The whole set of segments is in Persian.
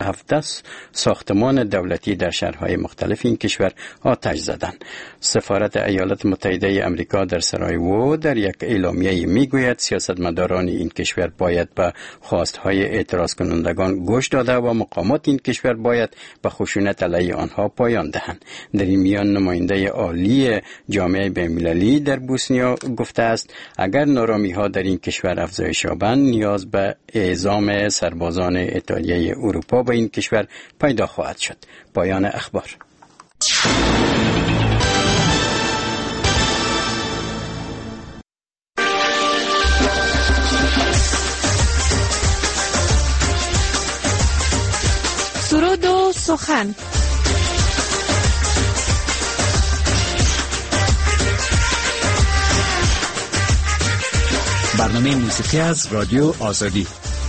17 ساختمان دولتی در شهرهای مختلف این کشور آتش زدند. سفارت ایالات متحده آمریکا در سارایوو در یک اعلامیه میگوید سیاستمداران این کشور باید به خواستهای اعتراض کنندگان گوش داده و مقامات این کشور باید به خشونت علیه آنها پایان دهند. در این میان نماینده عالی جامعه بین‌المللی در بوسنیا گفته است اگر نارامی ها در این کشور افزایش یابند نیاز به اعزام سربازان اتحادیه اروپا به این کشور پیدا خواهد شد. پایان اخبار. سرود و سخن. برنامه موسیقی از رادیو آزادی.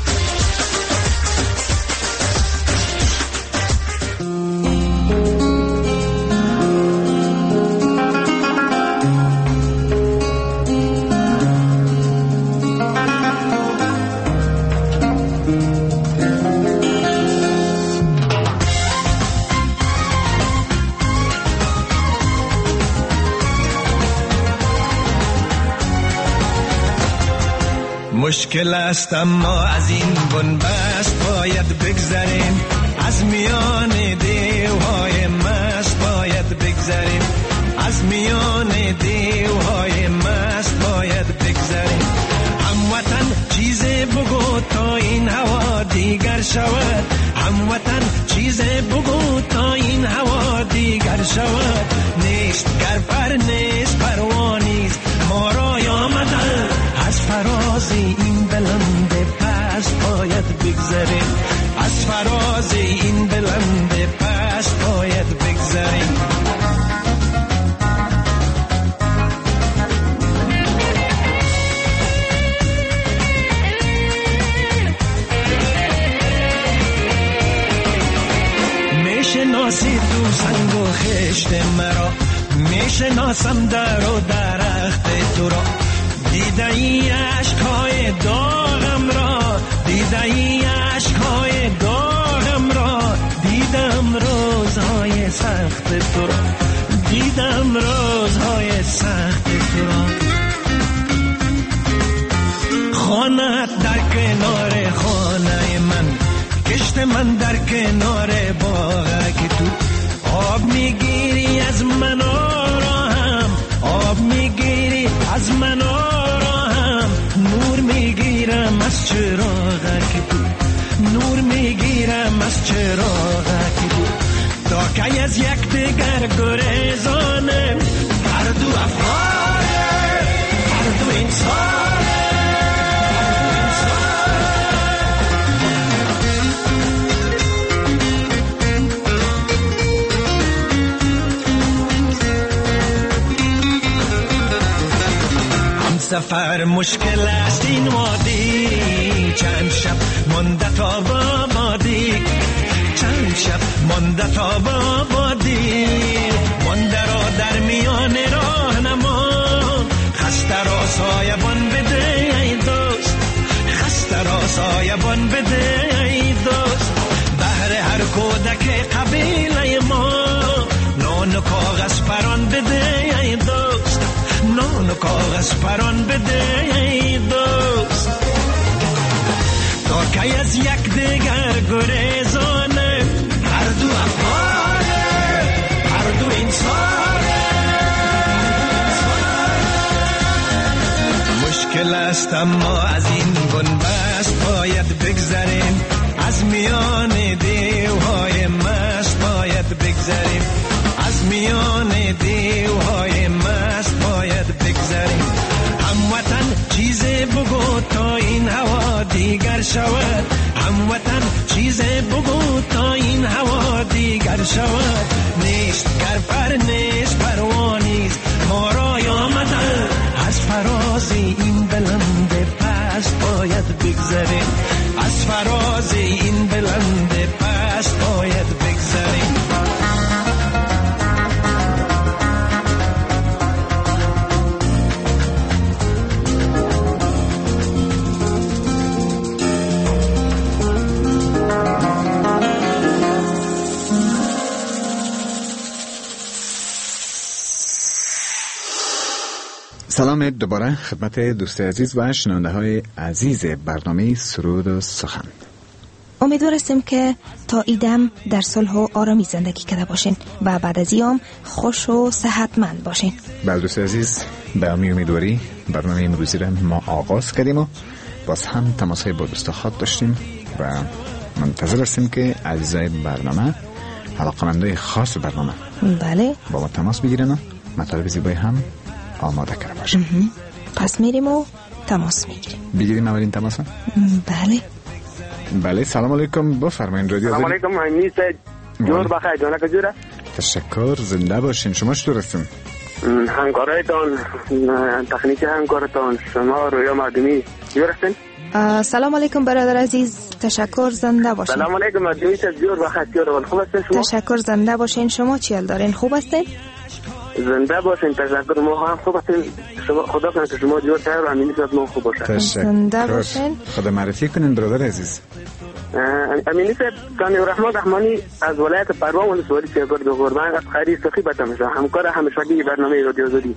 مشکل است اما از این بنبست باید بگذریم، از میان دیوهای مست باید بگذریم، از میان دیوهای مست باید بگذریم. هموطن چیزی بگو تا این هوا دیگر شود، هموطن چیزی بگو تا این هوا دیگر شود. نیست گرپر نیست پروانیست ما را آمدن، از فراز این بلند پست باید بگذریم، از فراز این بلند پست باید بگذریم. میشناسی تو سنگ و خشت مرا، میشناسم در و درخت تو را، دیده ای عشقهای داغم را، دیده ای عشقهای داغم را، دیدم روزهای سخت تو را، دیدم روزهای سخت تو را. خانه‌ات در کنار خانه من، کشت من در کنار باغ که تو آب میگیری از من آرام، آب میگیری از من آرام، نور میگیرم از چراغ که تو، نور میگیرم از چراغ که تو. تا که از یک دیگر گریزانم، هر دو افغانه هر دو انسانه. سفر مشکل است این وادی، چند شب مانده تا بابادی، چند شب مانده تا بابادی، مانده را در میان راه نما، خسته را سایبان بده ای دوست، خسته را سایبان بده ای دوست. بهر هر کودک قبیله ما نان و کاغذ پران بده ای دوست، نان و کاغذ پران بده ای دوست. تا که از یک دیگر گریزانه، هر دو افغانه هر دو انسانه. مشکل است اما از این بنبست باید بگذریم، از میان دیوهای مست باید بگذریم، از میان دیوهای مست باید بگذریم. هموطن چیزی بگو تا این هوا دیگر شود، هموطن چیزی بگو تا این هوا دیگر شود. نیست گرپر نیست پروانیست ما را آمدن، از فراز این بلند پست باید بگذریم، از فراز این بلند پست باید بگذریم. سلام دوباره خدمت دوست عزیز و شنونده های عزیز برنامه سرود و سخن. امیدوار هستیم که تا ایدم در صلح و آرامی زندگی کرده باشین و بعد از ایام خوش و صحتمند باشین. بله دوست عزیز، به امیدواری برنامه امروزی را ما آغاز کردیم و باز هم تماس‌های با دوست خود داشتیم و منتظر هستیم که عزیزای برنامه، علاقه‌مندای خاص برنامه بله با ما تماس بگیرن و مطالب زیبایی هم آماده کرده باشیم. پس میریم و تماس بگیریم اولین تماس. بله سلام علیکم، بفرمایید. رادیو سلام علیکم، امید جور بخیر جانا کجوره؟ تشکر، زنده باشین. شما چطور هستین؟ همکارایتان، تکنیک همکارتان، شما رویا مردمی جور هستین؟ سلام علیکم برادر عزیز، تشکر، زنده باشین. سلام علیکم مردمی جور بخیر جور، خوب هستین شما؟ تشکر، زنده باشین. شما چی حال دارین؟ خوب هستین؟ زنده باشین. تشکر، ما هم خوب هستیم. شما خدا کنه که شما جور تر و امینی صد ما خوب باشه. زنده باشین. خدا معرفی کنین برادر عزیز. امینی صاحب کامی رحمان رحمانی از ولایت پروان ولسوالی سیگرد و قربان از خیری سخی بتمشه، همکار همیشگی برنامه رادیو آزادی.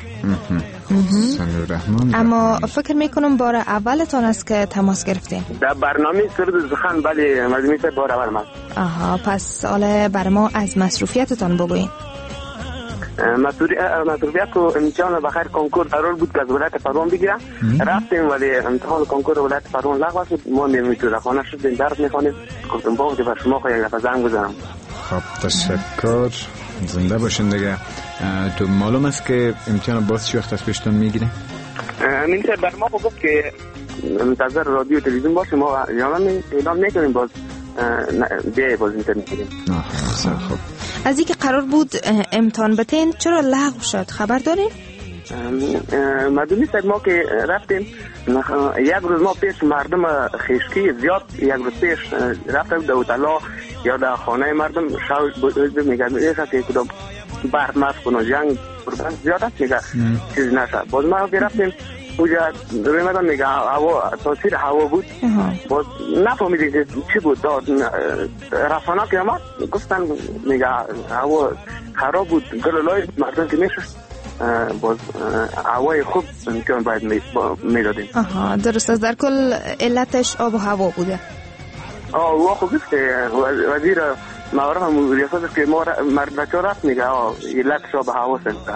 اما فکر میکنم بار اولتون است که تماس گرفتین در برنامه سرود زخان. بله مردمی صاحب بار اول من. پس حالا بر ما از مصروفیتتون بگوین. مصروفیت و امتحان بخیر کنکور قرار بود که از ولایت پروان بگیرم، رفتیم ولی امتحان کنکور ولایت پروان لغو شد. ما نمیتونیم خانه شدیم، درس میخوانیم. گفتم باید که بر شما خواهی یک دفعه زنگ بزنم. خب تشکر، زنده باشین دیگه. تو معلوم است که امتحان باز چی وقت از پیشتون میگیره؟ امین صاحب بر ما گفت که منتظر رادیو تلویزیون باشه، ما اعلام نکنیم باز بیای باز اینترنت میگیم. خب از اینکه قرار بود امتحان بتین چرا لغو شد خبر دارین؟ مدونی صاحب ما که رفتیم یک روز ما پیش مردم خیشکی زیاد، یک روز پیش رفتیم دوتلا یا در خانه مردم شاید میگم ایسا که کدام برد مست کنو جنگ زیاد هست میگه چیز نشه. باز ما که رفتیم اونجا روی مدن میگه هوا تاثیر هوا بود، باز نفهمیدیم که چی بود. رسانه که آمد گفتن میگه هوا خراب بود، گلولای مردم که میشه باز هوای خوب امکان باید میدادیم. درست است. در کل علتش آب و هوا بوده. او خوب است که وزیر معارف هم ریاست که ما مرد بچه رفت میگه علتش آب و هوا سنتر.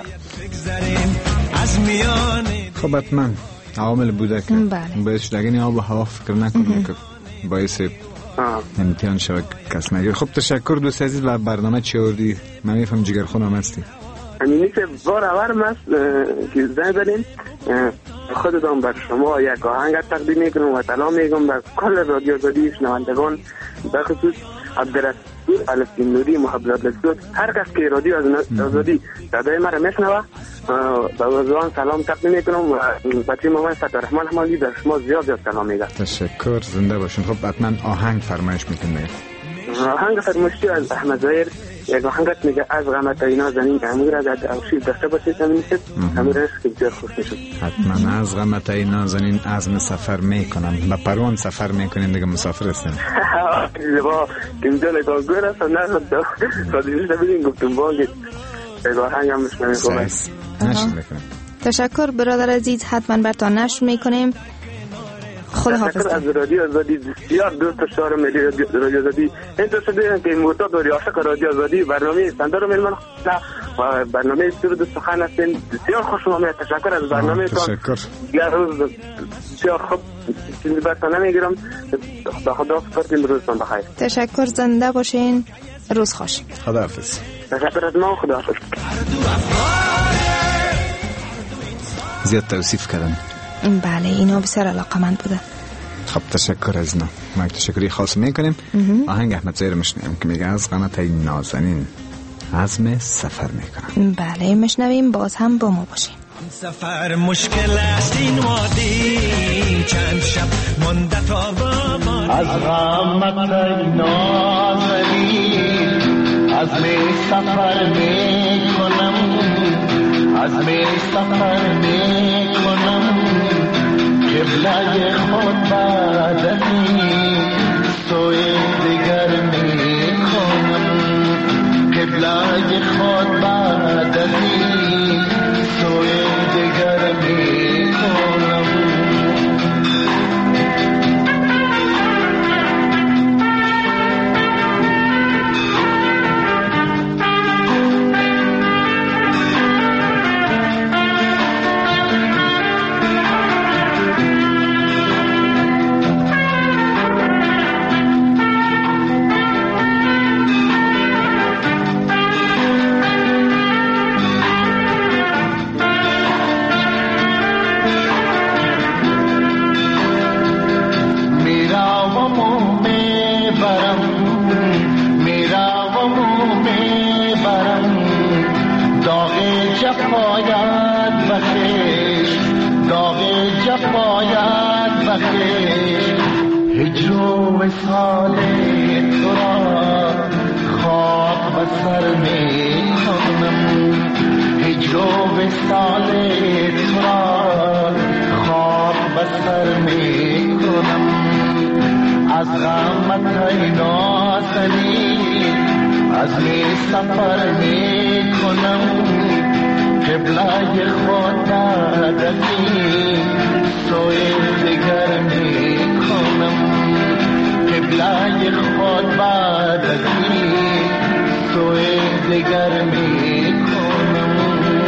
خب حتما عوامل بوده که باید شدگین آب و هوا فکر نکنیم که باعث امتحان شود کس نگیر. خب تشکر دوست عزیز. و برنامه چی آوردی؟ من میفهم جگر خونم هستی. امینی که بار اول است که زنگ زدیم خودتان بر شما یک آهنگ تقدیم میکنم و سلام میگم بر کل رادیو آزادی شنوندگان، به خصوص عبدالرسول فلسطین نوری محبت لسود، هر کس که رادیو آزادی صدای مرا میشنوه به وزوان سلام تقدیم میکنم و بچه مامان فتحرحمن حمالی در شما زیاد زیاد سلام میگم. تشکر، زنده باشین. خب حتما آهنگ فرمایش میکنه. آهنگ فرمایشی از احمد ظاهر، یک آهنگت میگه از غمت اینا زنین امیر از اوشی داشته باشید امینیست امیرش که بسیار خوش میشد. حتما از غمت اینا زنین عزم سفر میکنم. به پروان سفر میکنین دیگه، مسافر هستین. با اینجا نگاه گوره نه خودیش نبیدین گفتم باید یک آهنگ هم بشنویم. خوبه نشد بکنم. تشکر برادر عزیز، حتما برتان نشر میکنیم. خدا حافظ. از رادیو آزادی بسیار دوست شهر ملی رادیو آزادی این تو شده که معتاد و عاشق رادیو آزادی برنامه سندر و ملمن و برنامه سرود سخن هستین. بسیار خوش آمد. تشکر از برنامه تان. تشکر. یک روز بسیار خوب چیزی برتان نمیگیرم. خدا فرتیم روزتان بخیر. تشکر، زنده باشین. روز خوش. خدا حافظ. تشکر از ما. خدا حافظ. زیاد توصیف کردن. بله اینا بسیار علاقمند بوده. خب تشکر از اینا. ما تشکری خاص میکنیم. آهنگ احمد ظاهر میشنویم که میگه از غمت ای نازنین عزم سفر میکنم. بله میشنویم، باز هم با ما باشیم. سفر مشکل است این وادی، چند شب مانده تا با ما. از غمت ای نازنین عزم سفر میکنم، عزم سفر میکنم، قبله خود بدنی سوی دیگر میکنم، قبله خود بدنی سوی دیگر میکنم. جفایت بخش داغ جفایت بخش هجر و وصال تو را خاک به سر می کنم هجر و وصال تو را خاک به سر می کنم از غمت ای نازنی از می سفر می کنم قبله خود دادی سوی دیگر می کنم قبله خود دادی سوی دیگر می کنم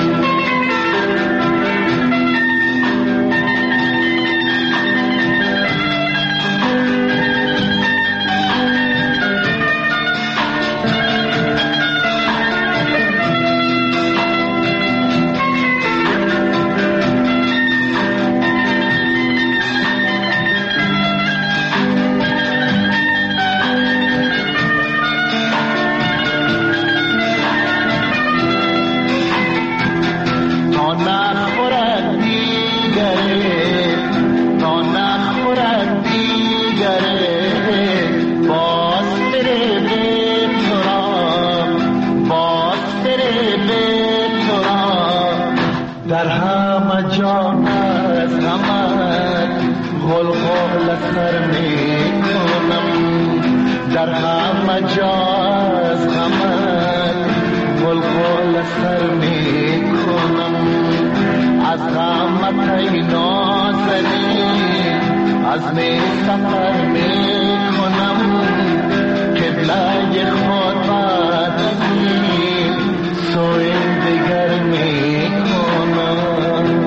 در همه جا از غمت غلغل سر می کنم از غمت ای نازنی از می سفر می کنم قبله خود بدی سوی دیگر می کنم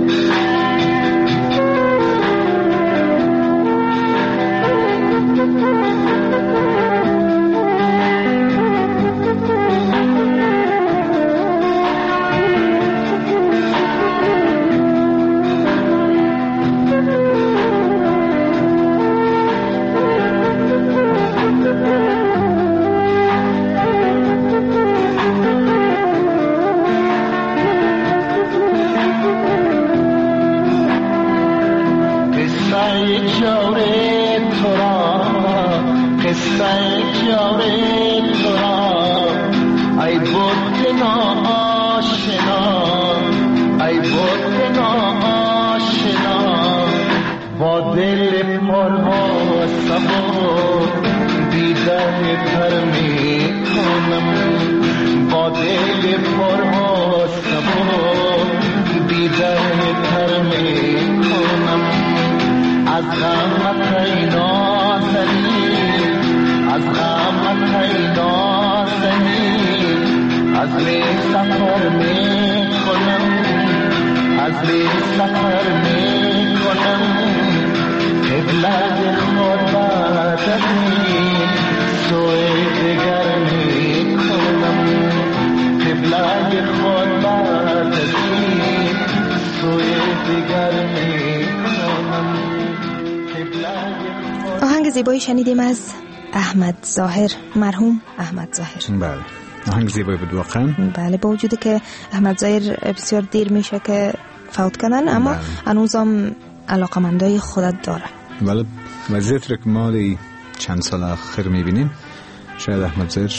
آهنگ زیبایی شنیدیم از احمد ظاهر، مرحوم احمد ظاهر. بله، آهنگ زیبایی بود واقعا. بله، با وجودی که احمد ظاهر بسیار دیر میشه که فوت کردن، اما هنوزم علاقمندای خودت داره. بله، وضعیت رو که ما چند سال آخر میبینیم شاید احمد ظاهر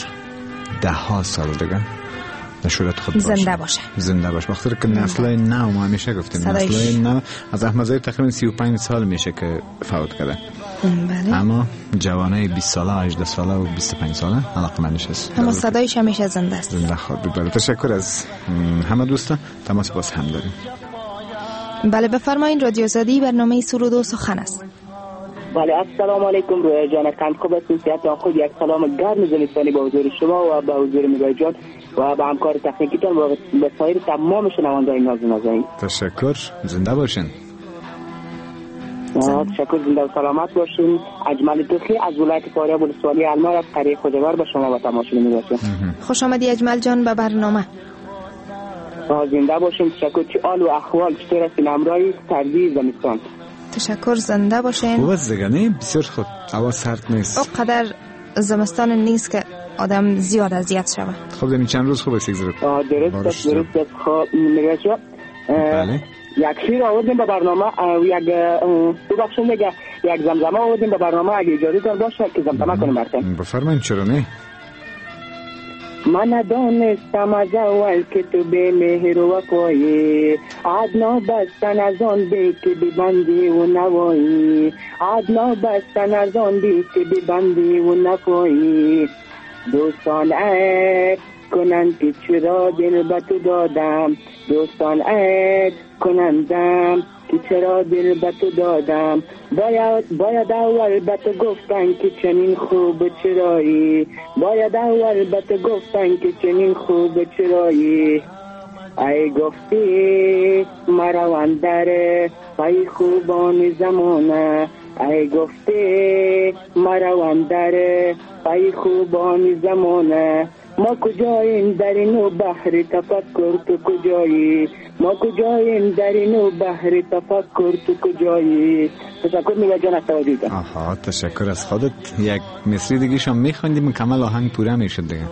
10 سال دیگه نشورت خود زنده باشه. بخاطر که نسل نو، ما همیشه گفتیم نسل نو از احمد ظاهر تقریبا 35 سال میشه که فوت کرده. بله. اما جوانای 20 ساله، 18 ساله و 25 ساله علاقمندش هست. اما صدایش همیشه زنده است. زنده خود بود. بله، تشکر از همه دوستان. تماس باز هم داریم. بله، بفرمایید. رادیو آزادی، برنامه سرود و سخن است. بله، السلام علیکم رویا جان، کم خوب هستین؟ صحت خود؟ یک سلام گرم زمستانی به حضور شما و به حضور میرای جان و به همکار تکنیکیتان و به سایر تمام شنوندگان نازنین. تشکر، زنده باشین. تشکر، زنده و سلامت باشین. اجمل توخی از ولایت فاریاب ولسوالی المار از قریه خوجوار به شما و تماشاگران میرسیم. خوش آمدی اجمل جان به برنامه. زنده باشین. تشکر. چه حال و احوال چطور هستین؟ امرای سردی زمستان. تشکر، زنده باشین. خوب است دیگه، نه؟ بسیار خوب. هوا سرد نیست. اونقدر زمستان نیست که آدم زیاد اذیت شود. خب دمی چند روز خوب است گذرد. درست. خب نگاه بله. یک شیر آوردیم به برنامه، یک زمزمه آوردیم به برنامه، اگه اجازه دار باشه که زمزمه کنیم براتون. بفرمایید، چرا نه؟ من ندانستم از اول که تو به مهر و وفایی، عدنا بستن از آن بی که ببندی و نوایی، عدنا بستن از آن بی که ببندی و نفایی. دوستان عیب کنند که چرا دل به تو دادم، دوستان عیب کنندم که چرا دل به تو دادم. باید اول به تو گفتن که چنین خوب چرایی، باید اول به تو گفتن که چنین خوب چرایی. ای گفتی مروان در پای خوبان زمانه، ای گفتی مروان در پای خوبان زمانه. ما کجاییم در اینو بحر تفکر، تو کجایی؟ ما کجاییم در اینو بحر تفکر، تو کجایی؟ تشکر میگه جان از توجیهتان. آها، تشکر از خودت. یک مصری دیگه شما میخوندیم مکمل آهنگ پوره میشد دیگه.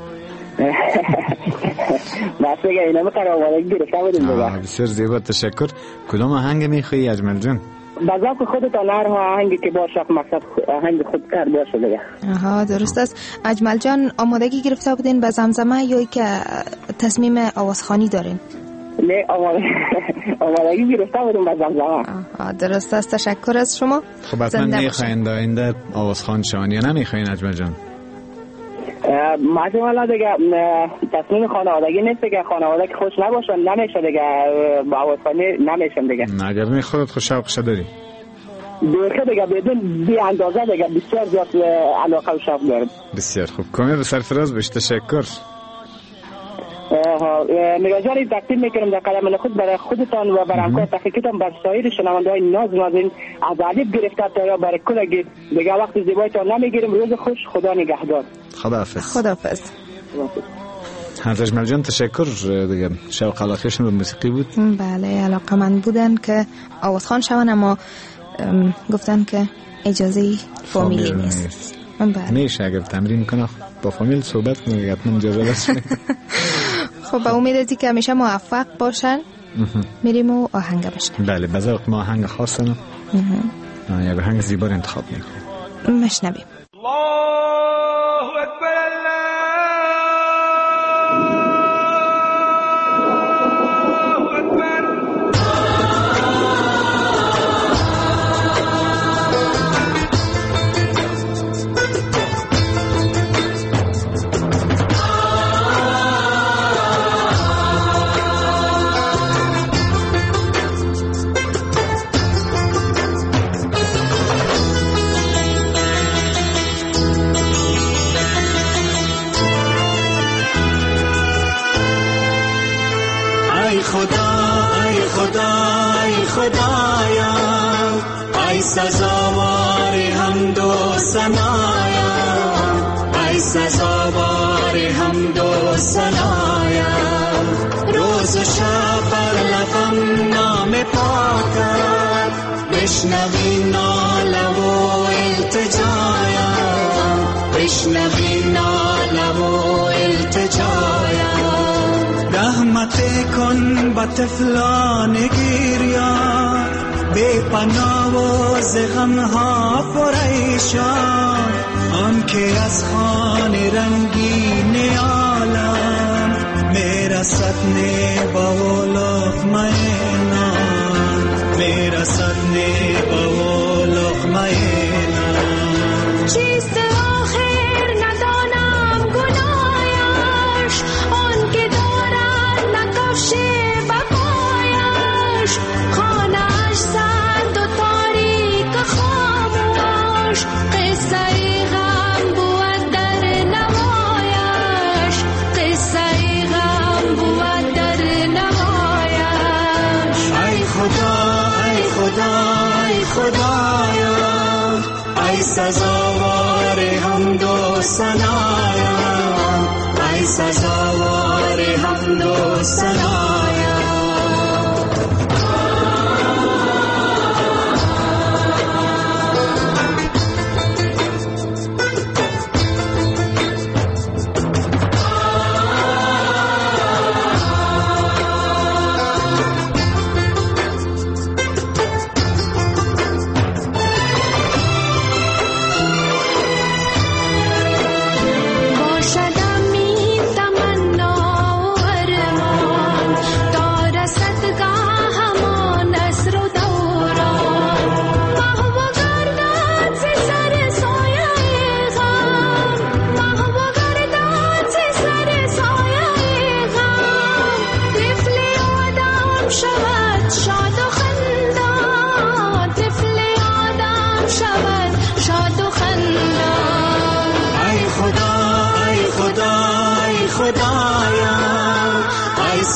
بس دیگه اینا میخواه آوازه گرفته بودیم دیگه. بسیار زیبا، تشکر. کدام آهنگ میخوایی اجمل جان؟ بذاق خودتان هر آهنگی که باشه مقصد آهنگ خود کرد باشه دیگه. آها، درست است. اجمل جان آمادگی گرفته بودین به زمزمه یا که تصمیم آوازخوانی دارین؟ نه، آمادگی گرفته بودیم به زمزمه. آها، درست است. تشکر از شما. خب اصلا میخواین آینده آوازخوان شوان یا نمیخواین اجمل جان؟ ماشاءالله دیگه تصمیم خانوادگی نیست دیگه، خانوادگی خوش نباشن نمیشه دیگه با آوازخوانی نمیشم دیگه. نه اگر می خودت خوش شوق شده داری دیگه دیگه بدون بی اندازه دیگه بسیار زیاد علاقه و شوق دارم. بسیار خوب، کامل به سرفراز بش. تشکر. نگاه جانی تقدیم میکنم در قدم خود برای خودتان و برای همکار تحقیقتان بر سایر شنونده‌های نازنین از علب گرفته تا یا برای کل دیگه وقت زیبایتان نمیگیرم. روز خوش، خدا نگهدار. خداحافظ. خداحافظ. حضرت اجمل جان تشکر دیگه. شوق علاقهشون به موسیقی بود. بله، علاقه من بودن که آوازخوان شون، اما گفتن که اجازه فامیلی نیست. بله. میشه اگر تمرین کنه با فامیل صحبت کنه حتما اجازه بشه. خب با امید ازی که همیشه موفق باشن میریم و آهنگ بشنم. بله، بذار ما آهنگ خاص نه یا آهنگ زیبا انتخاب میکنم مشنویم. الله اکبر خدایا، ای سزاوار حمد و ثنایا، ای سزاوار حمد و ثنایا. روز و شب بر لبم نام پاکت، بشنوی ناله و التجایا، بشنوی ناله و التجایا. رحمت کن به طفلان گریان، بے پناه و ز غمها پریشان. آن که از خوان رنگین عالم میرسد نبا و لقمه نان، میرسد نبا و لقمه نان. چیست آخر ندانم گناهش، آن که دارد نکفش بقایش. خانه‌اش سرد و تاریک خاموش، قصه غم بود در نمایش، قصه غم بود در نمایش. ای خدا ای خدا ای خدایا، ای سزاوار حمد و ثنایا، ای سزاوار حمد و ثنایا.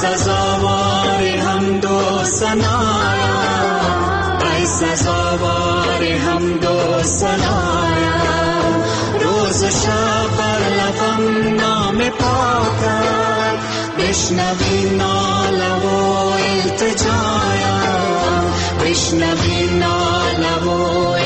سزاوار حمد و ثنایم، ای سزاوار حمد و ثنایم. روز و شب بر لبم نام پاکت، بشنوی ناله و التجایم، بشنوی ناله و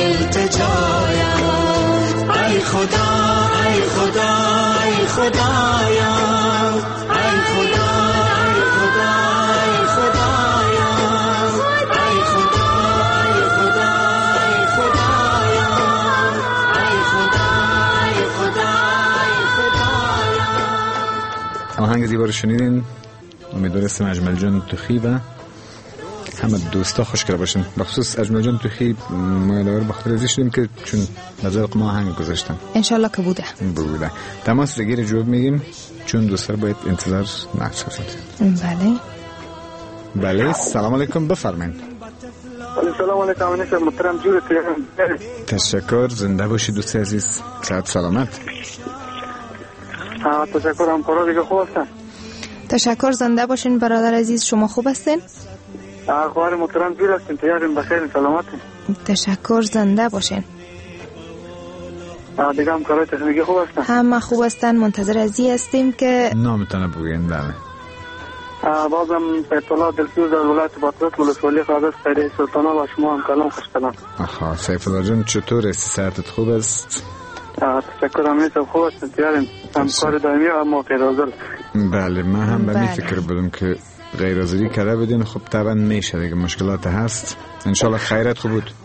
التجایم. ای خدا ای خدا ای خدایم، ای خدا ای خدا ای خدایم، ای خدا ای خدا ای خدایم، ای خدا ای خدا ای خدایم. آهنگ زیبا رو شنیدین. امیدوارستم اجمل جان توخی و همه دوستا خوشگل باشن. بخصوص اجمل جان توخی ما داور بخاطر ازی شدیم که چون نظر ما آهنگ گذاشتم انشالله که بوده. تماس دیگه جواب میگیم چون دوستا باید انتظار نکشن. بله سلام علیکم، بفرمایید. سلام علیکم محترم جوری. تشکر، زنده باشید دوست عزیز، صحت سلامت. تشکر. همکارا دیگه خوب هستن؟ تشکر، زنده باشین برادر عزیز. شما خوب هستین؟ اخبار محترم جوری هستین؟ تیارین بخیر سلامتین؟ تشکر، زنده باشین. دیگه همکارای تکنیکی خوب هستن؟ همه خوب هستن. منتظر ازی هستیم که نامتان بگوین. بله بازم اطلاع دلسوز در ولایت باترس ولسوالی قادس خیره سلطانه و شما هم کلام خوش کلام. سیف الله جان چطور است؟ صحتت خوب است؟ تشکر. همیشه خوب است. تیارین همکار دائمی و ما غیرحاضر. بله من هم به این فکر بودم که غیرحاضری کرده بدین. خب طبعا میشه دیگه، مشکلات هست. انشالله خیرت خوب بود.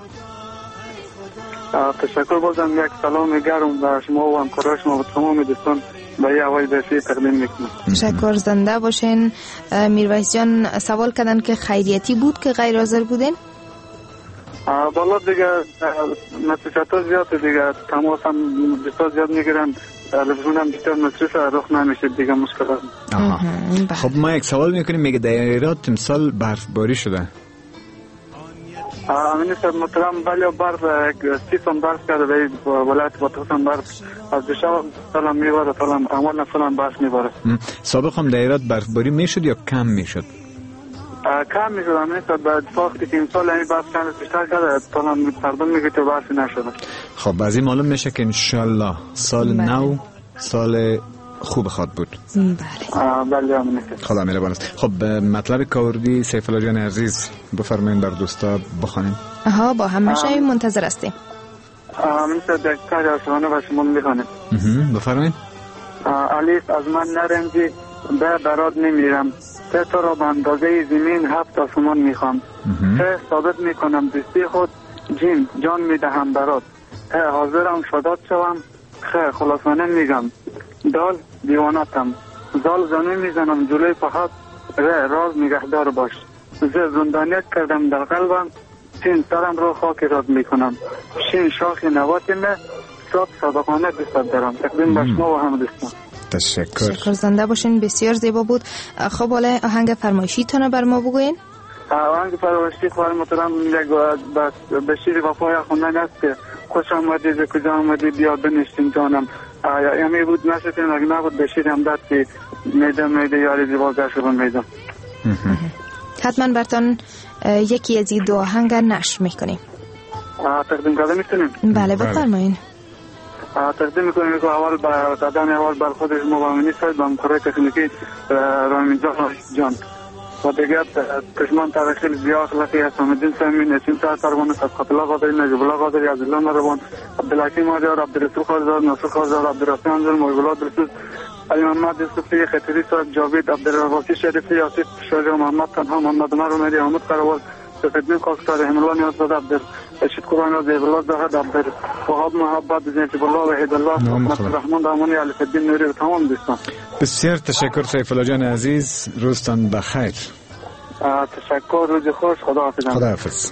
تشکر. بازم یک سلام گرم به شما و همکارای شما و تمام دوستان به یه هوای برفی تقدیم میکنم. تشکر، زنده باشین. میرویس جان سوال کردن که خیریتی بود که غیر حاضر بودین؟ بالا دیگه مسئولیت زیاد دیگه، تماس هم بسیار زیاد میگیرن، تلفن هم بسیار مصرف رخ نمیشه دیگه، مشکلات. خب ما یک سوال میکنیم، میگه در ایران امسال برفباری شده؟ امین صاحب محترم بله برف 30 سم برف کرده در ولایت باترس. برف از دیشب سال میباره، سال اول سال برف میباره. سابق هم در ایران برفباری میشد یا کم میشد؟ کم میشد. امین صاحب بعد وقتی که امسال این برف چند بیشتر کرده، سال مردم میگه که برف نشده. خب از این معلوم میشه که انشالله سال نو سال خوب خواد بود. بله امین صاحب خدا مهربان است. خب مطلب کاوردی سیف الله جان عزیز بفرمایید بر دوستا بخونیم. با همه شای منتظر هستیم. امین صاحب یک کاری عاشقانه به شما میخوانیم. بفرمایید. علیف از من نرنجی به برات نمیرم، تو را به اندازه زمین 7 آسمان میخوام، ثابت میکنم دوستی خود، جان میدهم برات، حاضرم شادات شوم، خلاصانه میگم دال دیواناتم، زال زنه میزنم جلوی پهات، راز نگهدار باش، زندانیت کردم در قلبم، سین سرم رو خاک راد میکنم، شین شاخ نواتمه، صادقانه دوست دارم. تقدیم به شما و هم دوستان. تشکر. زنده باشین. بسیار زیبا بود. خب حالا آهنگ فرمایشی تونه بر ما بگوین. آهنگ فرمایشی خواهر محترم یک به شیر وفای خوندن است که خوش آمدی ز کجا آمدی بیا بنشین جانم. یعنی بود نشتین اگه نبود به شیر همدرد که میده یاری زیبا گشت رو میدم. حتما برتان یکی از این دو آهنگ نشر میکنیم. تقدیم کرده میتونیم؟ بله بفرمایین. تقدیم میکنیم که اول بر خودش مبامنی ساید با همکارای تکنیکی رامین جان و دیگر کشمان تاریخی زیاد اخلاقی حسامدین سامین اسیم ساعت پروانه صدقات الله قادری نجیب الله قادری عبدالله نروان عبدالحکیم آجار عبدالرسول خارزار ناصر خارزار عبدالرحمن انزل محبوبالله درسوز علی محمد یوسفی خطری صاحب جاوید عبدالرواسی شریفی یاسف شاجر محمد تنها محمد عمر عمری احمد قروال سفیدین کاکستار رحم الله نیاز زاده عبد رشید قرآن و زیب الله زاهد عبد وهاب محبت زینب الله و عید الله محمد رحمان دامانی علی فدین نوری و تمام دوستان. بسیار تشکر سیف الله جان عزیز، روزتان بخیر. تشکر، روز خوش، خداحافظ.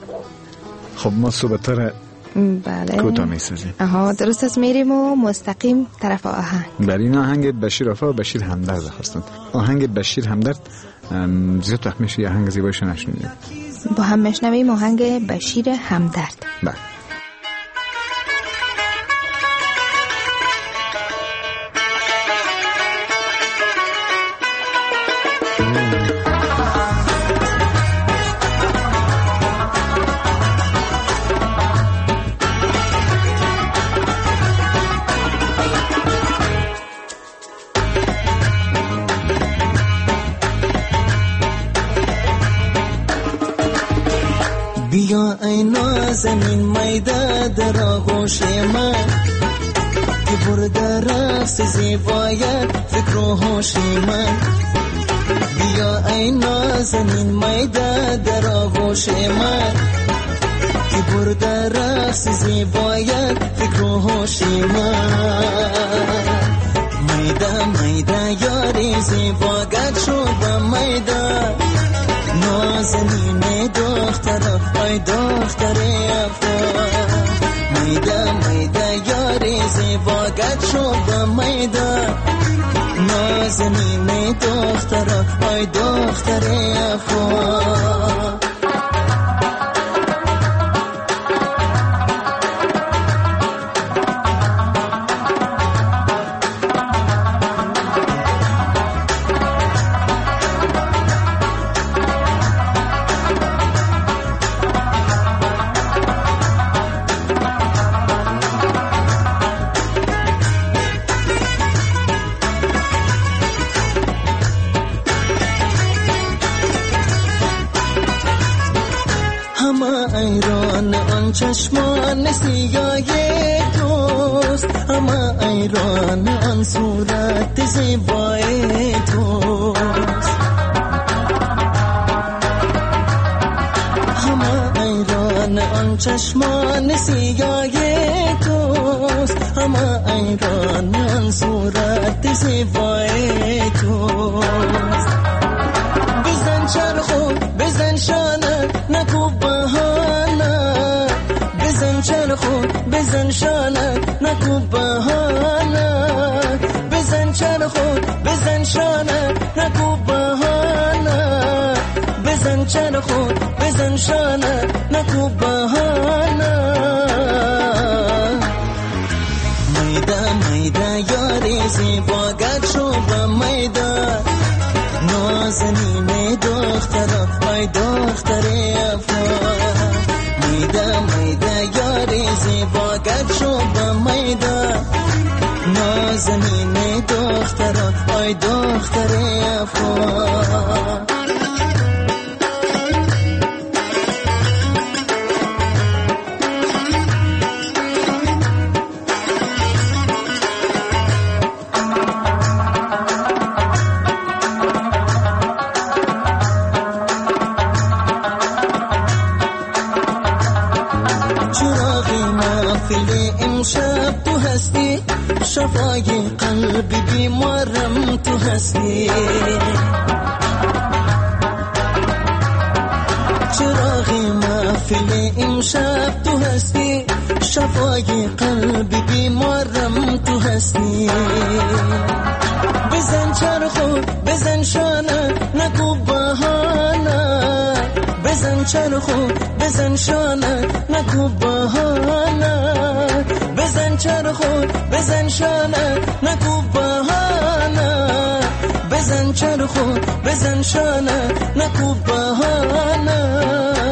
خب ما صحبت‌ها بله کوتاه می‌سازیم. درست است، میریم و مستقیم طرف آهنگ. در این آهنگ بشیر وفا و بشیر همدرد خواستند. آهنگ بشیر همدرد زیاد وقت میشه یه آهنگ زیبایش نشنیدیم. با هم میشنویم آهنگ بشیر همدرد. بله. ای نازنین میده در آغوش من که برده رفت زیبایت فکر و هوش من. بیا ای نازنین میده در آغوش من که برده رفت زیبایت فکر و هوش من. میده میده یاری زیباگت شده میده نازنین دختر ای دختر افغان. میده میده یاری زیباگت شده میده نازنین دختر ای دختر افغان. چشمان سیاه توست همه ایران آن صورت زیبای توست. همه ایران آن چشمان سیاه توست همه ایران آن صورت زیبای توست. بزن چرخو بزن شانه نکو بهانه بزن چرخو بزن شانه نکو بهانه بزن چرخو بزن شانه نکو بهانه بزن چرخو بزن شانه نکو بهانه. میده میده یاری زیباگت شده میده نازنین دختر ای دختر افغان. میده میده یاری زیباگت شده میده نازنین دختر ای دختر افغان. امشب تو هستی شفای قلبی بیمارم تو هستی. چراغی محفل امشب تو هستی شفای قلبی بیمارم تو هستی. بزن چرخو بزن شانه نکو بهانه بزن چرخو بزن شانه نکو بهانه بزن چرخو بزن شانه نکو بهانه بزن چرخو بزن شانه نکو بهانه.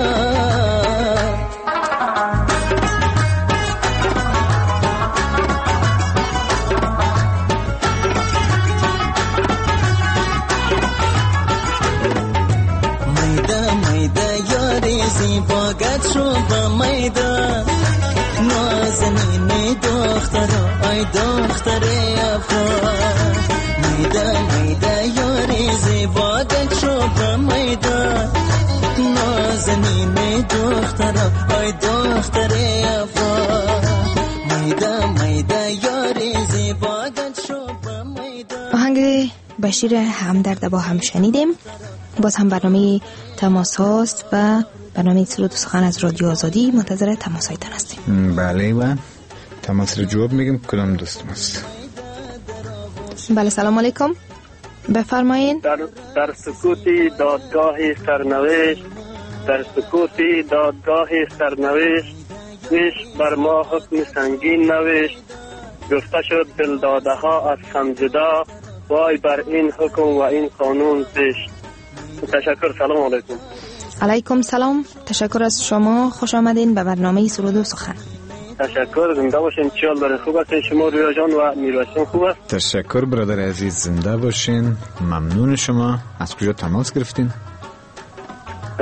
زیباگت شده میده نازنین دختر ای دختر افغان. میده میده یاری زیباگت شده میده نازنین دختر ای دختر افغان. میده میده یاری زیباگت شده میده. آهنگ بشیر همدرد با هم شنیدیم. باز هم برنامه تماس هاست و برنامه سرود و سخن از رادیو آزادی منتظر تماس هایتان هستیم. بله و تماس رو جواب میگیم کدام دوستم است. بله سلام علیکم بفرمایین. در سکوتی دادگاه سرنوشت در سکوتی دادگاه سرنوشت عشق بر ما حکم سنگین نوشت. گفته شد دل داده ها از سمجدا وای بر این حکم و این قانون زشت. تشکر. سلام علیکم. علیکم سلام. تشکر از شما. خوش آمدین به برنامه سرود و سخن. تشکر. زنده باشین. چیال داره خوب است شما رویا جان و میروشین خوب است. تشکر برادر عزیز. زنده باشین. ممنون شما. از کجا تماس گرفتین؟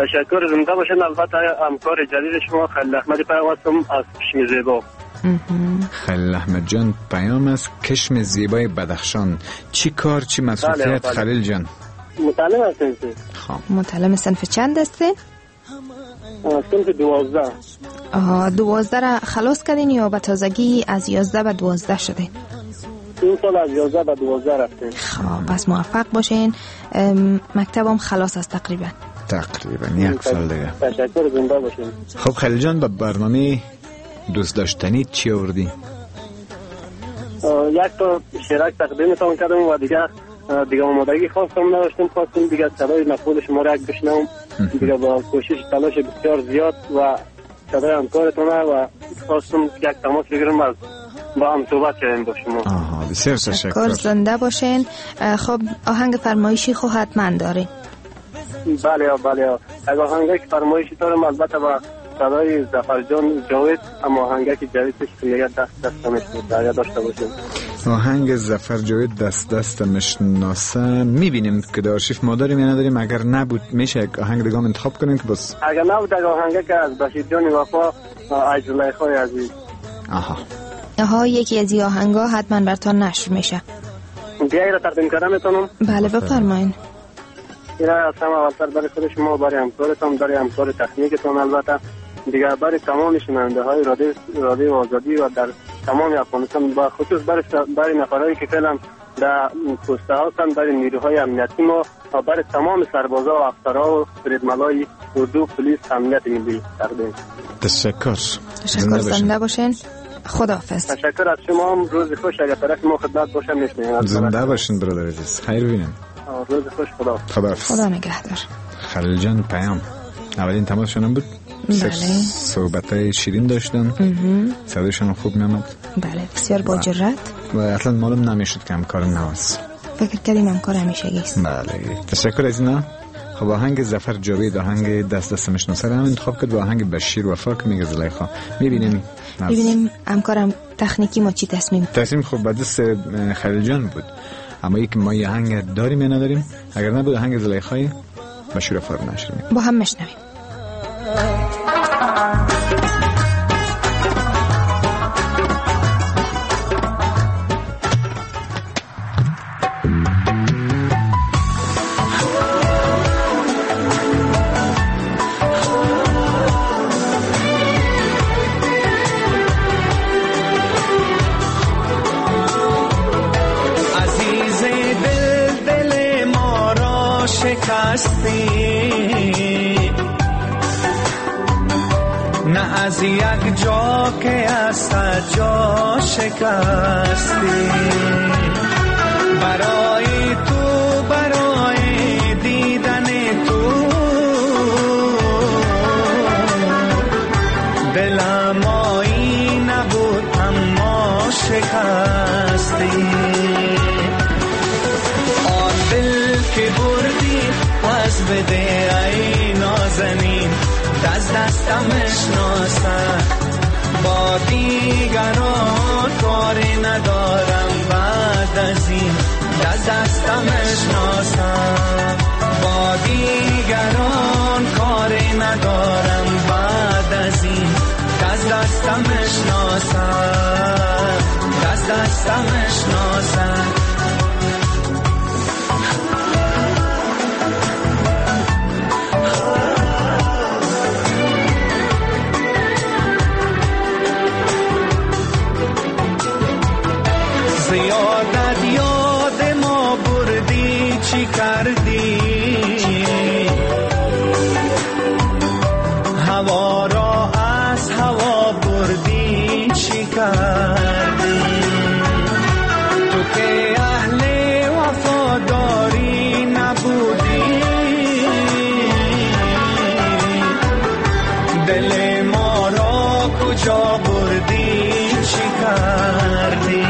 تشکر، زنده باشین. البته همکار جدید شما خلیل احمد پیام هستم از کشم زیبا. خلیل احمد جان پیام از کشم زیبای بدخشان. چی کار چی مسئولیت خلیل جان؟ متعلم هستین؟ متعلم صنف چند هستین؟ صنف 12. 12 را خلاص کردین یا به تازگی از 11 به 12 شدین؟ این سال از 11 به 12 رفتین. خب پس موفق باشین. مکتبم خلاص است تقریبا یک سال دیگه. تشکر، زنده باشین. خب خلیل جان با برنامه دوست داشتنی چی آوردی؟ یک تا شرک تقدیمتان کردم و دیگه آمادگی خواستم دیگه صدای مقبول شما را یک بشنوم دیگه با کوشش تلاش بسیار زیاد و صدای همکارتون و خواستم یک تماس بگیرم از با هم صحبت کردیم با شما. بسیار تشکر، زنده باشین. خب آهنگ فرمایشی خو حتما دارین؟ بله اگه آهنگی که فرمایشی دارم البته با صدای ظفرجان جاوید، اما آهنگی که جدیدش میگه دست میشناسه داشته باشیم. آهنگ ظفر جاوید دست میشناسه میبینیم که در آرشیف ما داریم یا نداریم. اگر نبود میشه یک آهنگ دیگه انتخاب کنیم که بس. اگر نبود آهنگی که از بشیر جان وفا ای زلیخای عزیز. یکی از این آهنگا حتما براتون نشر میشه. بیایی را تقدیم کردم میتونم؟ بله بفرمایین. اینا از همه اولتر برای خود شما، برای همکارتان، برای همکار تکنیکتان، البته دیگه برای تمام شنونده های رادیو آزادی و در تمام افغانستان، با خصوص برای نفرهایی که فعلا در پسته هستن، برای نیروهای امنیتی ما و برای تمام سربازا و افسرها و خدمت‌های اردو، پلیس، امنیت ملی تقدیم. تشکر، زنده باشین. خداحافظ. تشکر از شما، روز خوش. اگر طرف ما خدمت باشم میشنیم. زنده باشین برادر عزیز. خیر ببینیم. روز خوش. خدا نگهدار. خلیل جان پیام اولین تماسشون بود. بله. صحبتای شیرین داشتن. صدایشون خوب میامد. بله بسیار با جرأت. و اصلا معلوم نمیشد که همکار نواز. فکر کردیم همکار همیشگی است. بله تشکر از اینا. خب آهنگ ظفر جاوید، آهنگ دست میشناسه رو هم انتخاب کرد با آهنگ بشیر وفا که میگه زلیخا. میبینیم همکارم تکنیکی ما چی تصمیم خب بعد دست خلیل جان بود. اما یک ما یه آهنگ داریم یا نداریم؟ اگر نبود آهنگ زلیخای بشیر وفا رو نشر می‌کنیم. با هم میشنویم. نه از یک جا که از جا شکستی، برای تو، برای دیدن تو دلم آیی نبود اما شکستی. آن دل که بردی از بده ای نازنین، دستم شناسم با دیگران کاری ندارم بعد از این. دستم شناسم با دیگران کاری ندارم بعد از این. دستم شناسم، دستم شناسم. زیادت یاد ما بردی چی کردی، هوا را از هوا بردی چی کردی. تو که اهل وفاداری نبودی، دل ما را کجا بردی چی کردی.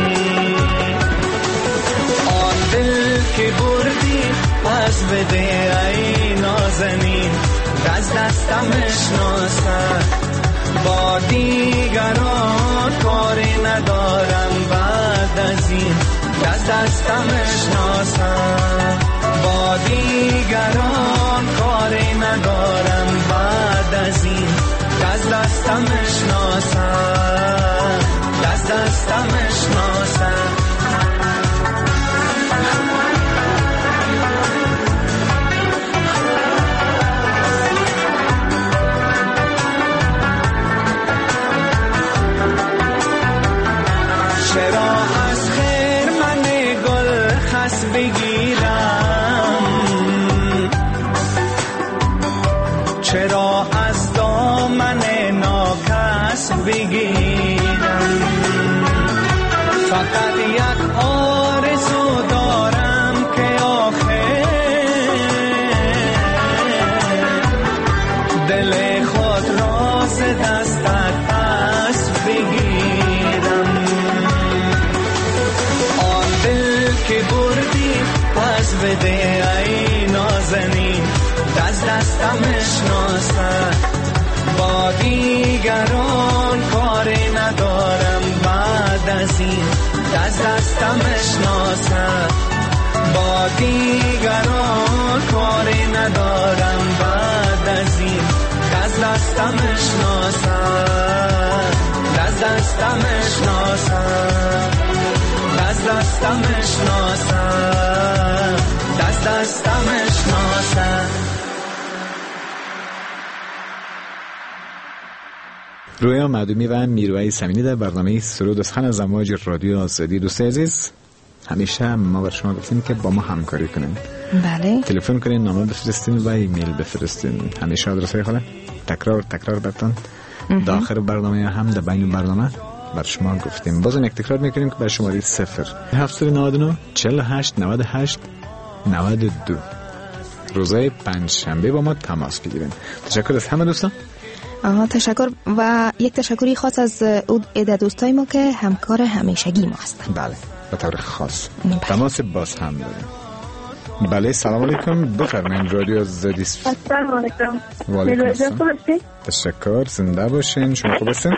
که بردی از بده ای نازنین، دستم شناسم با دیگران کاری ندارم بعد از این. دستم شناسم با دیگران کاری ندارم دست بگیرم، چرا از دامن ناکس بگیرم. فقط یک آرزو دارم که آخر دل خود را ز دستت پس بگیرم. آن دل که بردی پس بده ای نازنین، دستم شناسد با دیگران کاری ندارم بعد از این. دستم شناسد با دیگران کاری ندارم بعد از این. دستم شناسد، دستم شناسد، دستم شناسد، دستم شناسد. رویا معدومی و میروی سمینی در برنامه سرود و سخن از امواج رادیو آزادی. دوست عزیز، همیشه ما بر شما گفتیم که با ما همکاری کنین. بله. تلفن کنین، نامه بفرستین و ایمیل بفرستین. همیشه آدرس های خاله تکرار برتون داخل برنامه هم در بین برنامه بر شما گفتیم. بازم یک تکرار میکنیم که بر شماره 0799 48 98 92 روزهای پنجشنبه با ما تماس بگیرین. تشکر از همه دوستان. تشکر و یک تشکری خاص از عده دوستای ما که همکار همیشگی ما هستند. بله، به طور خاص. تماس باز هم داریم. بله، سلام علیکم، بفرمایید. رادیو آزادی. سلام علیکم. و علیکم السلام. تشکر، زنده باشین. شما خوب هستین؟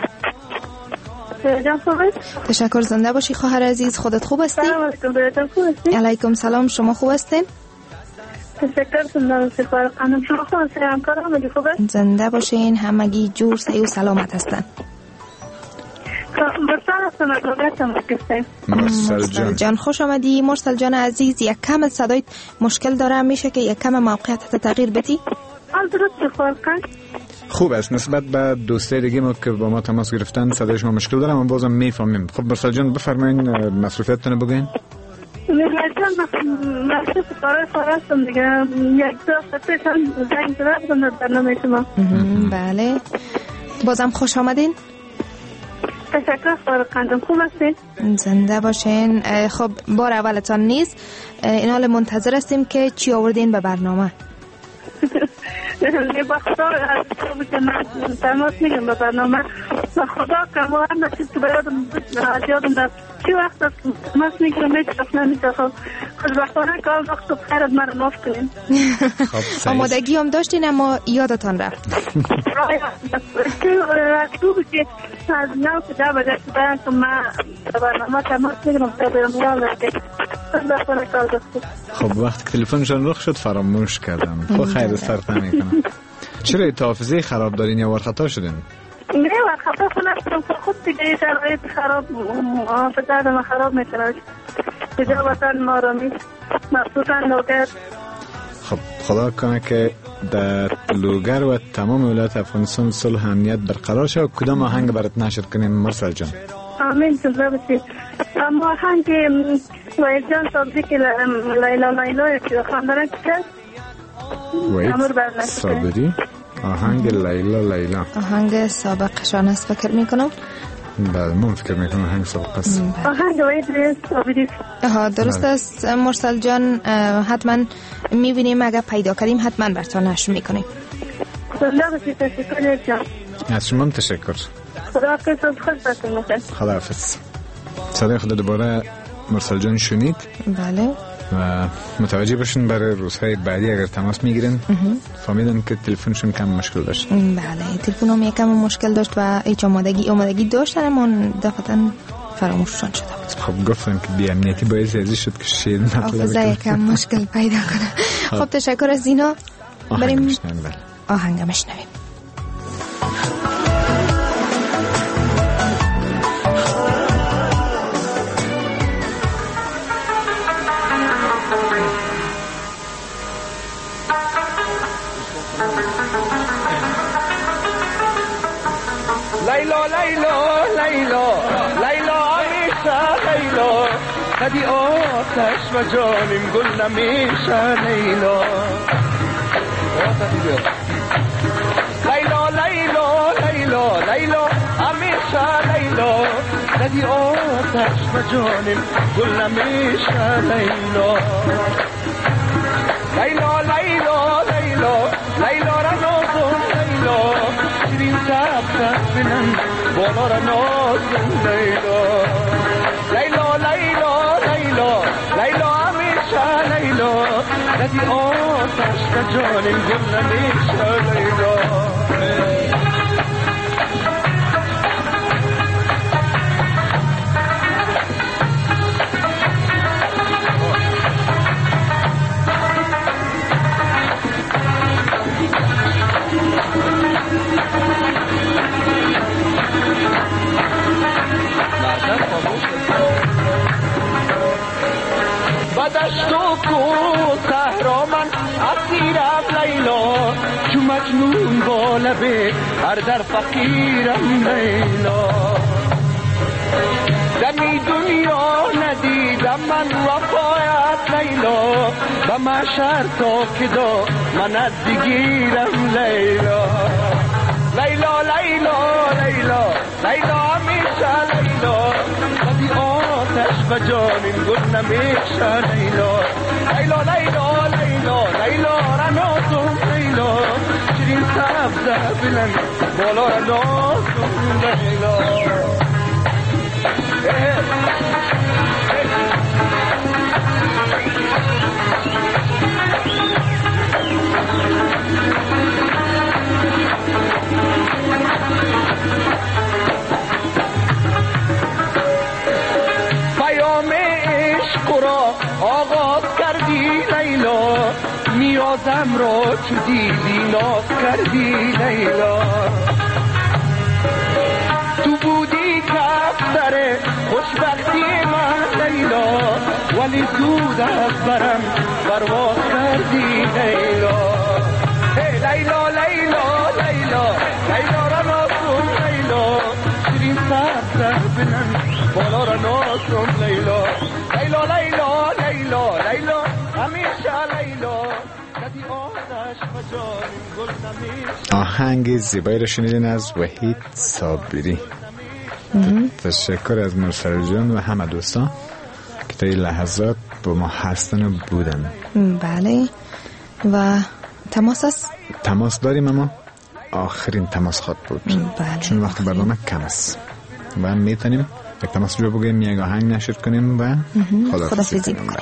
تشکر، زنده باشی خواهر عزیز. خودت خوب هستی؟ سلام علیکم. خوب هستی؟ علیکم سلام. شما خوب هستین؟ تشکر، زنده باشی خواهر خانم. شما خوب هستین؟ همکارم مگه خوبه؟ زنده باشین، همگی جور صحیح و سلامت هستن. مرسل جان خوش آمدی. مرسل جان عزیز، یک کم صدایت مشکل داره، میشه که یک کم موقعیت تغییر بدی؟ خوب است. نسبت به دوستای دیگه ما که با ما تماس گرفتن صدای شما مشکل داره، من بازم میفهمیم. خب مرسل جان بفرمایید مصروفیتتون بگین. مصروف کارای هستم دیگه. یک دو هفته پیش هم زنگ زدم در برنامه شما. بله، بازم خوش آمدین. تشکر خواهر خانم. خوب هستین؟ زنده باشین. خب بار اولتان نیست، این حال منتظر هستیم که چی آوردین به برنامه. با خدا تماس میگم به برنامه. با خدا که ما هم نشید که یادم در چی وقت تماس میگم میترف نمیترف خوشبختانه که آن وقت خیرت مرا معاف کنیم. آمادگی هم داشتین اما یادتان رفت. خوبی که از نو که در بجه شدن که ما به برنامه تماس میگم تا برم یادم که خوشبختانه که آن وقت. خب وقتی که تلفنشان رخ شد فراموش کردم. خب خیر فرق نمیکنه. چرا حافظه خراب دارین یا ورخطا شدین؟ نه ورخطا کنم خود دیگه شرایط خراب حافظه ما خراب میکنه. کجا وطن ما را می مخصوصا لوگر. خب خدا کنه که در لوگر و تمام ولایت افغانستان صلح و امنیت برقرار شه. کدام آهنگ برات نشر کنیم مرسل جان؟ آمین. زنده باشید. اما آهنگ وحید جان صابری که لیلا که خواندن که وحید صابری آهنگ لیلا آهنگ سابقشان است فکر میکنم. بله من فکر میکنم آهنگ سابق است. آهنگ وحید صابری. درست است مرسل جان. حتما میبینیم، اگر پیدا کردیم حتما براتون نشر میکنیم. زنده باشید. تشکر جان. از شما تشکر. خداحافظ. خوش باشید. خداحافظ. صدای خود دوباره مرسل جان شنید. بله. و متوجه باشین برای روزهای بعدی اگر تماس میگیرین فهمیدن که تلفنشون کم مشکل داشت. بله، تلفنم یکم مشکل داشت و هیچ آمادگی داشتن اما دفعتا فراموششان شده بود. خب گفتم که بی امنیتی باعث ازی شد که شیر حافظه یکم مشکل پیدا کنه. خب تشکر از اینا. بریم آهنگ مشنویم. لیلا لیلا لیلا لیلا عمیشا لیلا قدی آتش و جانم گل نمیشه لیلا لیلا لیلا لیلا لیلا همیشه لیلا قدی آتش و جانم گل نمیشه لیلا لیلا لیلا لیلا لیلا را نازم لیلا شیرین سبزت بینم بالا را نازم لیلا لیلا لیلا لیلا لیلا همیشه لیلا قدی آتش و جانم گل نمیشه لیلا بدشت و کو صحرا من اسیرم لیلا چو مجنون با لبه هر در فقیرم لیلا دمی دنیا ندیدم من وفایت لیلا و محشر تا که دا من دیگیرم لیلا لیلا لیلا لیلا لیلا همیشه لیلا قدی آتش و جانم گل نمیشه لیلا لیلا لیلا لیلا لیلا را نازم لیلا شیرین سبزه بلند بالا را نازم لیلا پیام عشق را آغاز کردی لیلا نیازم را چو دیدی ناز کردی لیلا تو بودی کفتر خوشبختی من لیلا ولی زود از برم برواز کردی لیلا لیلا لیلا لیلا لیلا را نازم لیلا شیرین سبزه بلند بالا را نازم لیلا لیلا لیلا لیلا لیلا همیشه لیلا قدی آتش و جانم گل نمیشه. آهنگ زیبایی را شنیدین از وحید صابری. تشکر از مرسل جان و همه دوستان که تا این لحظات با ما هستن و بودن. بله و تماس داریم اما آخرین تماس خواهد بود. بله. چون وقت برنامه کم است و میتونیم یک تماس رو بگیم، یک آهنگ نشر کنیم و خداحافظی کنیم.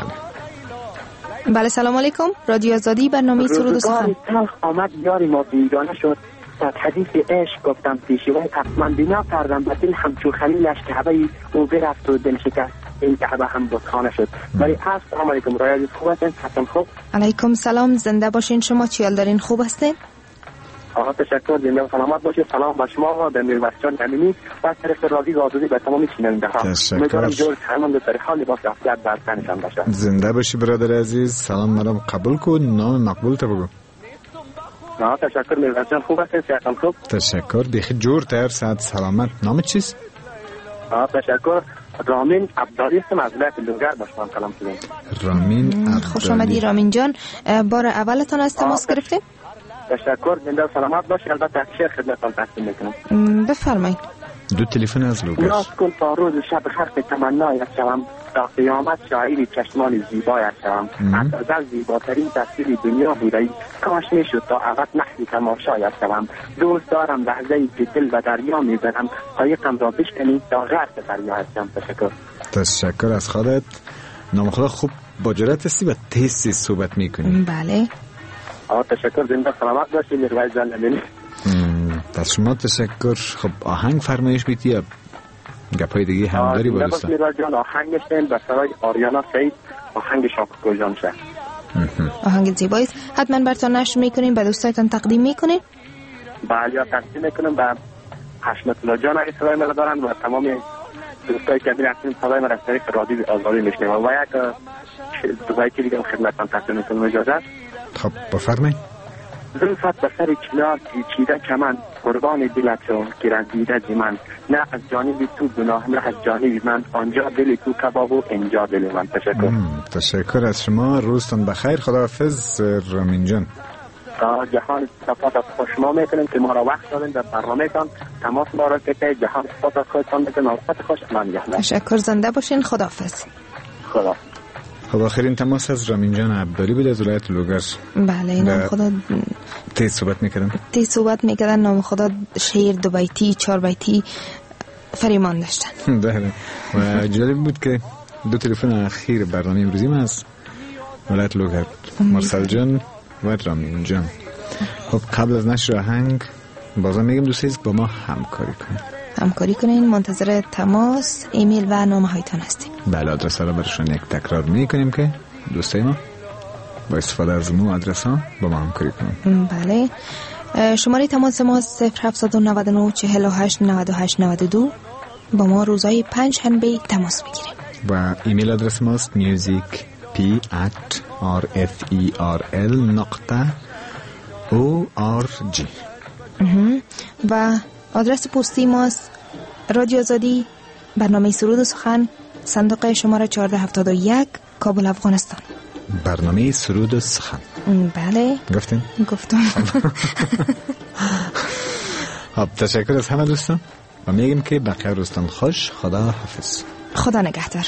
بله سلام علیکم. رادیو آزادی برنامه سرود و سخن. آمد یاری ما بیگانه شد، صد حدیث عشق گفتم پیشوای من بینا کردم به دل همچو خلیلش که هوای او برفت و دل شکست این کعبه هم بتخانه شد. ولی السلام علیکم. رایت خوب هستین؟ حتما خوب. علیکم سلام، زنده باشین. شما چیال دارین؟ خوب هستین؟ آقا تشکر، زنده و سلامت باشید. سلام به شما و به میرمسجان امینی و از طرف رادیو آزادی به تمامی شنونده ها. امیدوارم جور همان در حال با عافیت بر تنشان باشه. زنده باشی برادر عزیز. سلام مرا قبول کن، نام مقبول تو بگو. تشکر میرمسجان، خوب هستین؟ صحتتان خوب؟ تشکر، بیخی جور تر، صحت سلامت. نامت چیست؟ تشکر، رامین عبدالی هستم از ولایت لوگر با شما کلام کردم. رامین عبدالی، خوش آمدی رامین جان. بار اولتون از تماس گرفتیم. تشکر، زنده و سلامت باشی. البته شعر خدمتتان تقدیم میکنم. بفرمایید. دو تلفن از لوگر. ناز کن تا روز شب خرق تمنایت شوم، تا قیامت شاعری چشمان زیبایت شوم. از ازل زیباترین تصویر دنیا بودی، کاش میشد تا عقب نحوی تماشایت شوم. دوست دارم لحظه‌ای که دل و دریا میزنم، قایقم را بشکنی تا غرق دریایت شوم. تشکر. تشکر از خودت. نام خدا خوب با جرأت هستی و تیز صحبت میکنی. بله. تشکر، زنده سلامت باشی میروای جان امینی. از شما تشکر. خب آهنگ فرمایش بیتی یا گپای دیگه هم داری با دوستان؟ میروای جان آهنگ شدیم به سرای آریانا سعید، آهنگ شاکو جان شه. آهنگ زیبایی است، حتما براتون نشر میکنیم، به دوستایتان تقدیم میکنیم. بله تقدیم میکنم به حشمت الله جان اگه صدای مرا دارن و تمام دوستایی که هستیم صدای مرا از طریق رادیو آزادی میشنیم و یک دوستایی که دیگه خدمتتان تقدیم میکنم. اجازه؟ خب بفرمایید. زلفت به سر چلا چیده چمن، قربان دلت را که رزیده ز من. نه از جانب تو گناه، نه از جانب من، آنجا دل تو کباب و اینجا دل من. تشکر. تشکر از شما. روزتان بخیر. خداحافظ رامین جان. جهان صفات از شما میکنیم که ما را وقت دادن در برنامهتان. تماس ما را که جهان صفات از خودتان بکنیم. اوقات خوش. من تشکر. زنده باشین. خداحافظ. خدا. خب آخرین تماس از رامین جان عبدالی بود از ولایت لوگر. بله اینا خدا تیز صحبت میکردن. نام خدا شعر 2 بیتی 4 بیتی فریمان داشتن. بله. و جالب بود که 2 تلفن اخیر برنامه امروزی ما از ولایت لوگر، مرسل جان و رامین جان. خب قبل از نشر آهنگ بازم میگم دوستان با ما همکاری کنین. منتظر تماس، ایمیل و نامه هایتان هستیم. بله آدرس ها رو برشون یک تکرار میکنیم که دوستای ما با استفاده از مو آدرس ها با ما همکاری کنیم. بله. شماره تماس ما 0799 48 98 92. با ما روزهای 5 شنبه تماس بگیریم. و ایمیل آدرس ماست musicp@rferl.org. و آدرس پستی ماست رادیو آزادی، برنامه سرود و سخن، صندوق شماره 1471، کابل، افغانستان. برنامه سرود و سخن. بله گفتم. خب تشکر از همه دوستان و میگیم که بقیه روزتان خوش. خدا حافظ. خدا نگهدار.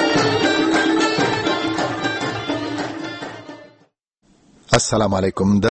السلام علیکم.